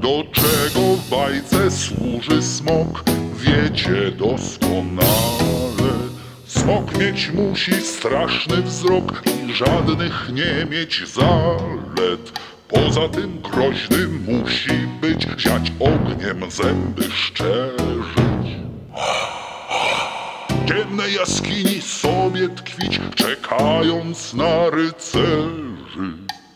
Do czego w bajce służy smok, wiecie doskonale. Smok mieć musi straszny wzrok i żadnych nie mieć zalet. Poza tym groźny musi być, ziać ogniem zęby szczerzyć. W ciemnej jaskini sobie tkwić, czekając na rycerzy.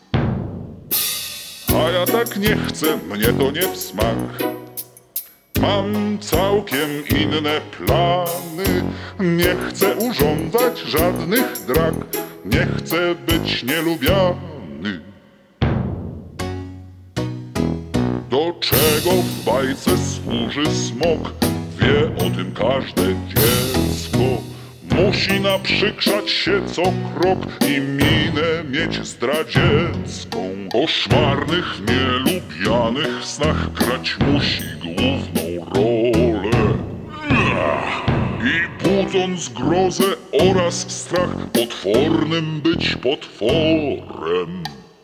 A ja tak nie chcę, mnie to nie w smak. Mam całkiem inne plany. Nie chcę urządzać żadnych drag, nie chcę być nielubiany. Do czego w bajce służy smok, wie o tym każde dziecko. Musi naprzykrzać się co krok i minę mieć zdradziecką. W koszmarnych, nielubianych snach grać musi główną rolę. I budząc grozę oraz strach, potwornym być potworem.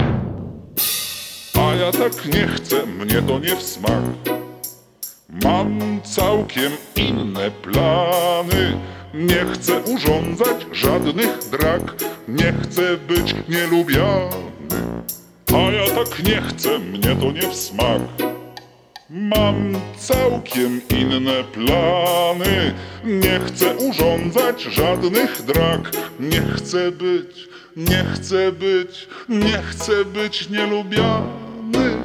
A ja tak nie chcę, mnie to nie w smak. Mam całkiem inne plany. Nie chcę urządzać żadnych drag, nie chcę być nielubiany. A ja tak nie chcę, mnie to nie w smak. Mam całkiem inne plany. Nie chcę urządzać żadnych drag, nie chcę być, nie chcę być, nie chcę być nielubiany.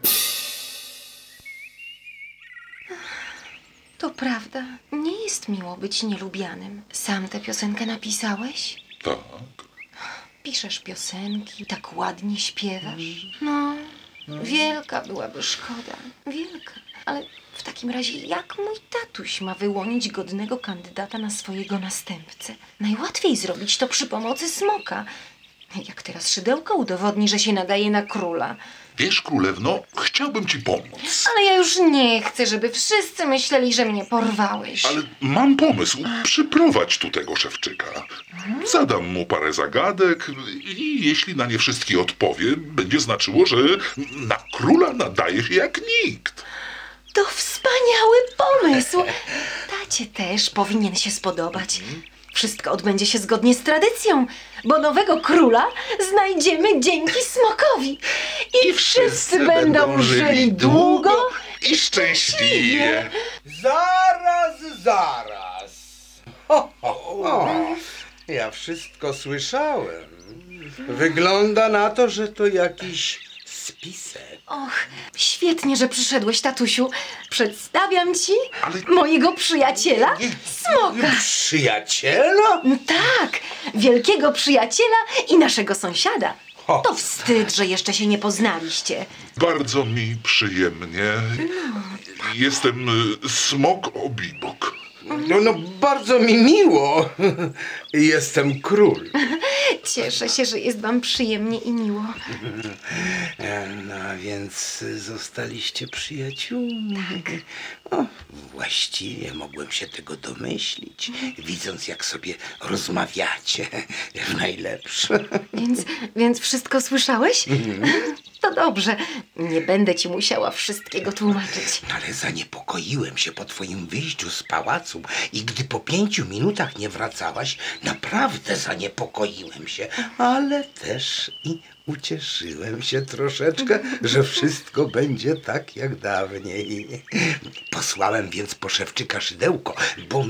To prawda, nie jest miło być nielubianym. Sam tę piosenkę napisałeś? Tak. Piszesz piosenki, tak ładnie śpiewasz. No, wielka byłaby szkoda, wielka. Ale w takim razie jak mój tatuś ma wyłonić godnego kandydata na swojego następcę? Najłatwiej zrobić to przy pomocy smoka. Jak teraz Szydełko udowodni, że się nadaje na króla. Wiesz, królewno, chciałbym ci pomóc. Ale ja już nie chcę, żeby wszyscy myśleli, że mnie porwałeś. Ale mam pomysł. Przyprowadź tu tego szewczyka. Zadam mu parę zagadek i jeśli na nie wszystkie odpowie, będzie znaczyło, że na króla nadaje się jak nikt. To wspaniały pomysł. Tacie też powinien się spodobać. Wszystko odbędzie się zgodnie z tradycją, bo nowego króla znajdziemy dzięki smokowi. I wszyscy będą żyli długo i szczęśliwie. Zaraz. Ho, ho, ho. Ja wszystko słyszałem. Wygląda na to, że to jakiś spisek. Och, świetnie, że przyszedłeś, tatusiu. Przedstawiam ci Ale- mojego przyjaciela, smoka. Przyjaciela? Tak, wielkiego przyjaciela i naszego sąsiada. Ho. To wstyd, że jeszcze się nie poznaliście. Bardzo mi przyjemnie. Jestem Smok Obibok. No, bardzo mi miło. Jestem król. Cieszę się, że jest wam przyjemnie i miło. No więc zostaliście przyjaciółmi. O, właściwie mogłem się tego domyślić, widząc jak sobie rozmawiacie w najlepsze. Więc wszystko słyszałeś? To dobrze. Nie będę ci musiała wszystkiego tłumaczyć. Ale zaniepokoiłem się po twoim wyjściu z pałacu i gdy po 5 minutach nie wracałaś, naprawdę zaniepokoiłem się, ale też i ucieszyłem się troszeczkę, że wszystko będzie tak jak dawniej. Posłałem więc po szewczyka Szydełko, bo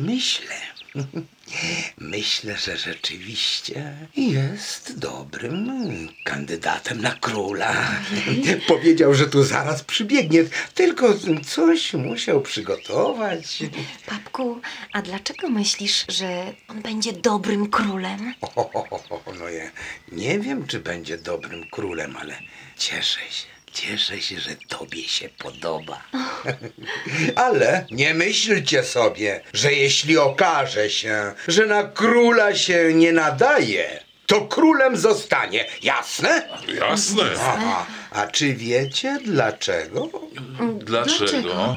myślę, że rzeczywiście jest dobrym kandydatem na króla. Powiedział, że tu zaraz przybiegnie, tylko coś musiał przygotować. Papku, a dlaczego myślisz, że on będzie dobrym królem? No ja nie wiem, czy będzie dobrym królem, ale cieszę się. Cieszę się, że tobie się podoba. Ale nie myślcie sobie, że jeśli okaże się, że na króla się nie nadaje, to królem zostanie. Jasne? Jasne. A czy wiecie dlaczego? Dlaczego?